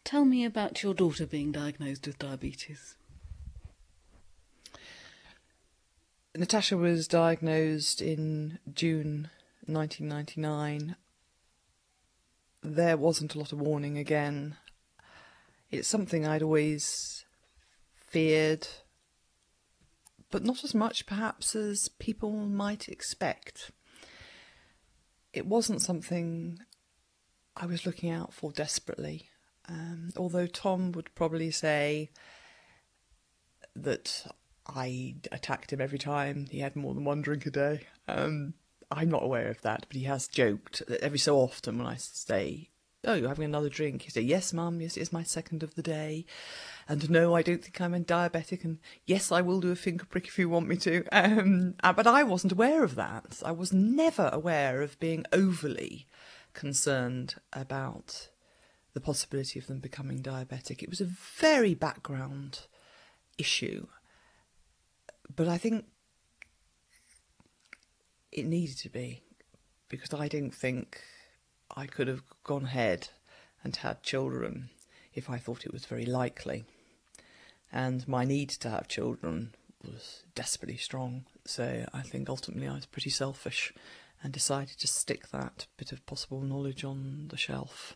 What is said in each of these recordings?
Tell me about your daughter being diagnosed with diabetes. Natasha was diagnosed in June 1999. There wasn't a lot of warning again. It's something I'd always feared, but not as much perhaps as people might expect. It wasn't something I was looking out for desperately, although Tom would probably say that I attacked him every time he had more than one drink a day. I'm not aware of that, but he has joked that every so often when I say, "Oh, you're having another drink?" He say, "Yes, Mum, yes, it's my second of the day. And no, I don't think I'm a diabetic. And yes, I will do a finger prick if you want me to." But I wasn't aware of that. I was never aware of being overly concerned about the possibility of them becoming diabetic. It was a very background issue. But I think it needed to be, because I don't think I could have gone ahead and had children if I thought it was very likely. And my need to have children was desperately strong. So I think ultimately I was pretty selfish and decided to stick that bit of possible knowledge on the shelf.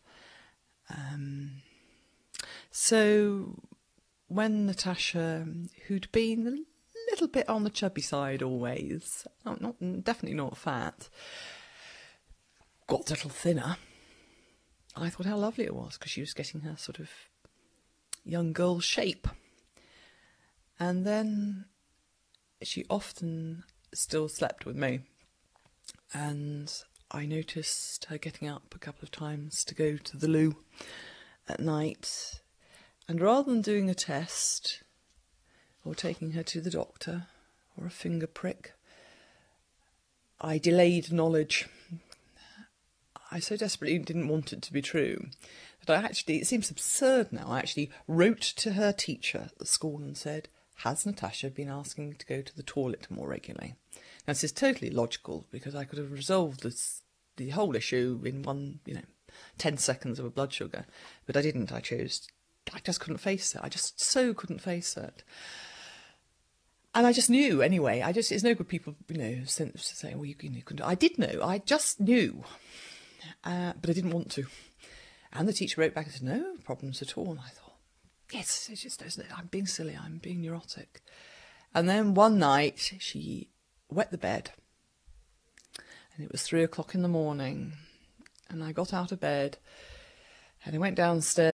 So when Natasha, who'd been a little bit on the chubby side always, definitely not fat, got a little thinner, I thought how lovely it was, because she was getting her sort of young girl shape. And then she often still slept with me, and I noticed her getting up a couple of times to go to the loo at night, and rather than doing a test or taking her to the doctor or a finger prick, I delayed knowledge. I so desperately didn't want it to be true that it seems absurd now, I actually wrote to her teacher at the school and said, "Has Natasha been asking to go to the toilet more regularly?" Now, this is totally logical, because I could have resolved the whole issue in 10 seconds of a blood sugar, but I didn't. I just couldn't face it. I just so couldn't face it. And I just knew anyway. It's no good people, saying, "Well, you couldn't." I did know. I just knew, but I didn't want to. And the teacher wrote back and said, "No problems at all." And I thought, yes, I'm being silly. I'm being neurotic. And then one night she wet the bed, and it was 3 o'clock in the morning, and I got out of bed and I went downstairs